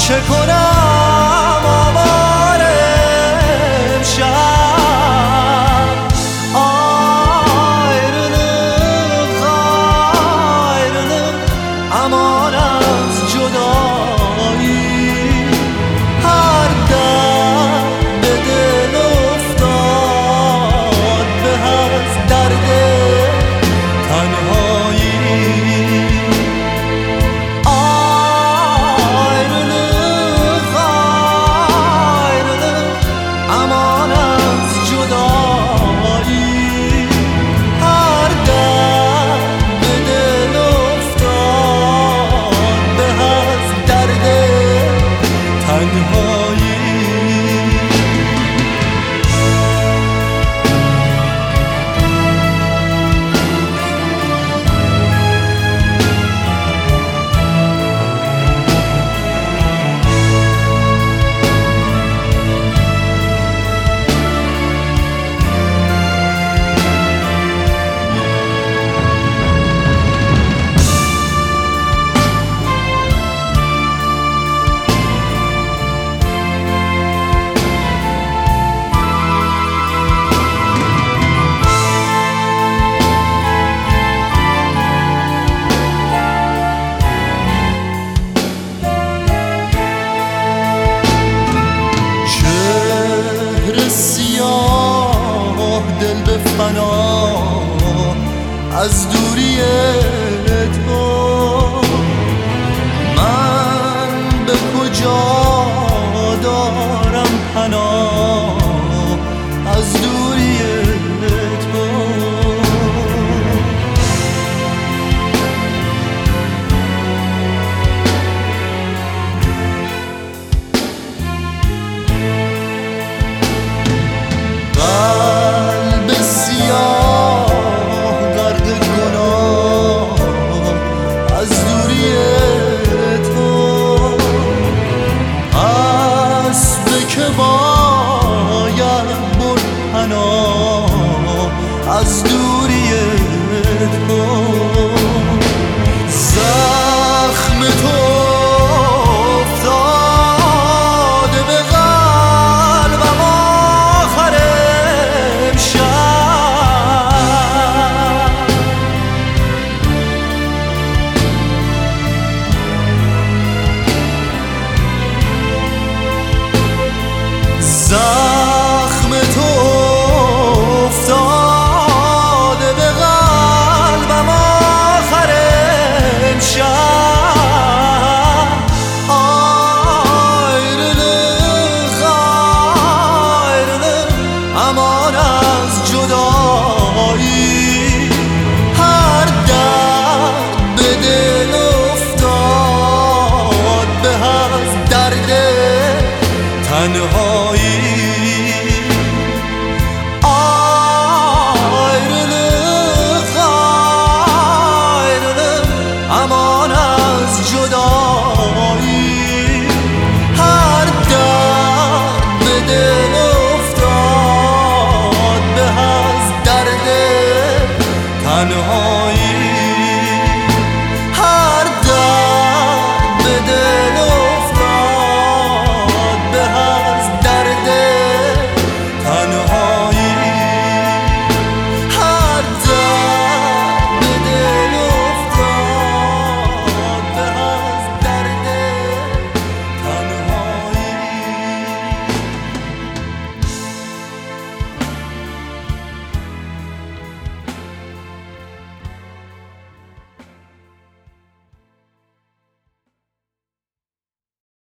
چه کنم آواره امشب ayrılık aman az جدایی هر دم به دل افتاد به از درد تنهایی aman az جدایی هر دم به دل افتاد به از درد تنهایی سیاه دل به فنا از دوری تو من به کجا دارم پناه از دوری تو قلب سیاه غرق گناه از دوری تو اسب که باید برد پناه از دوری تو زخم تو زخم تو افتاده به قلبم آخر امشب ayrılık aman az جدایی هر دم به دل افتاد به از درد تنها